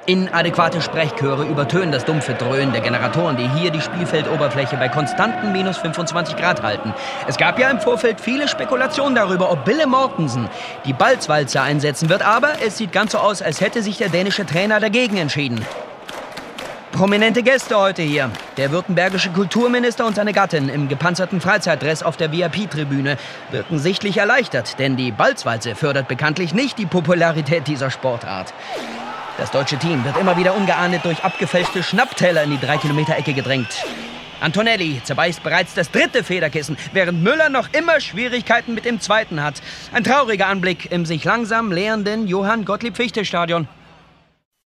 Inadäquate Sprechchöre übertönen das dumpfe Dröhnen der Generatoren, die hier die Spielfeldoberfläche bei konstanten minus 25 Grad halten. Es gab ja im Vorfeld viele Spekulationen darüber, ob Bille Mortensen die Balzwalze einsetzen wird, aber es sieht ganz so aus, als hätte sich der dänische Trainer dagegen entschieden. Prominente Gäste heute hier. Der württembergische Kulturminister und seine Gattin im gepanzerten Freizeitdress auf der VIP-Tribüne wirken sichtlich erleichtert, denn die Balzwalze fördert bekanntlich nicht die Popularität dieser Sportart. Das deutsche Team wird immer wieder ungeahndet durch abgefälschte Schnappteller in die 3-Kilometer-Ecke gedrängt. Antonelli zerbeißt bereits das 3. Federkissen, während Müller noch immer Schwierigkeiten mit dem 2. hat. Ein trauriger Anblick im sich langsam leerenden Johann-Gottlieb-Fichte-Stadion.